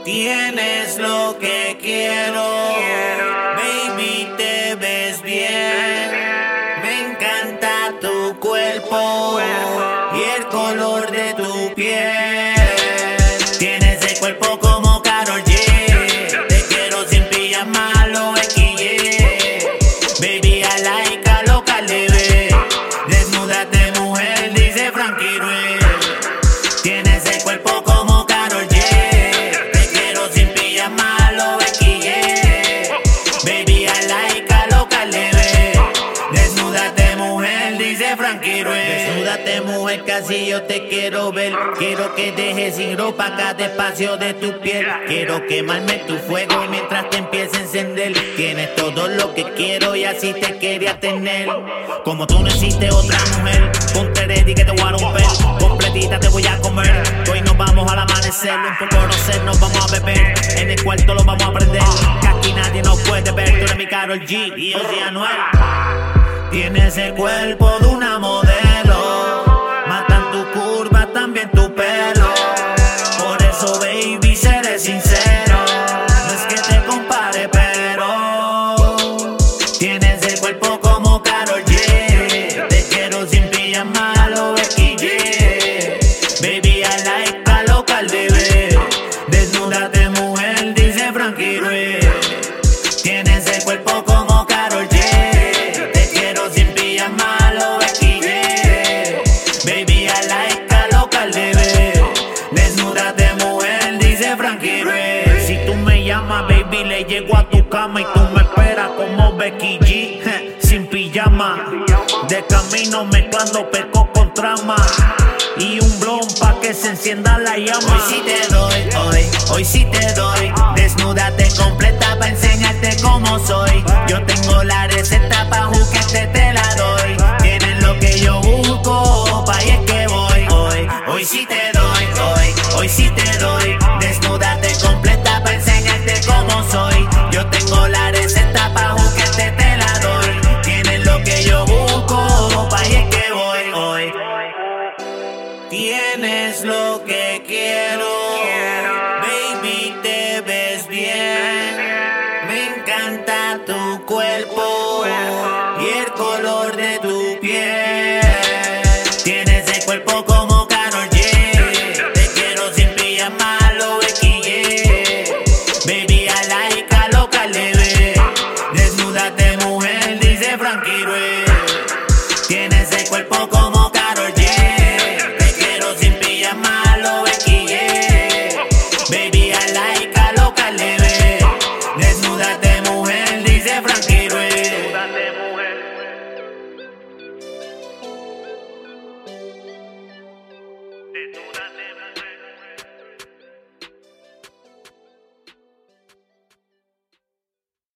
Tienes lo que quiero, baby, te ves bien. Me encanta tu cuerpo y el color de tu piel. Tienes el cuerpo como Karol G. Te quiero sin pijama, lo XY. Baby, I like a local leve. Desnúdate, mujer, dice Frankie Ruiz. Tienes el cuerpo como Karol G. Te quiero sin pijama, lo XY. Baby, I like a local leve. Desnúdate, mujer, dice Frankie Ruiz. Desnúdate, mujer, casi yo te quiero ver. Quiero que dejes sin ropa cada espacio de tu piel. Quiero quemarme tu fuego mientras te empiece a encender. Tienes todo lo que quiero y así te quería tener. Como tú no existe otra mujer. Ponte ready que te voy a romper. Completita te voy a comer. Hoy nos vamos al amanecer. Un poco conocer, nos vamos a beber. En el cuarto lo vamos a prender. Que aquí nadie nos puede ver. Tú eres mi Karol G y yo soy Anuel. Tienes el cuerpo de una modelo. Matan tu curva, también tu pelo. Por eso, baby, seré sincero. No es que te compare, pero tienes el cuerpo como Karol G. Te quiero sin pijama, lo XY. Baby, I like a local bebé. Desnúdate, mujer, dice Frankie Ruiz. Tienes el cuerpo como Karol G. Te quiero sin pijama, lo XY. Baby, I like a local bebé. Desnúdate, mujer, dice Frankie Ruiz. Si tú me llamas, baby, le llego a tu cama y tú me esperas como Becky G. Sin pijama, de camino mezclando peco con trama y un blon pa' que se encienda la llama. Hoy sí te doy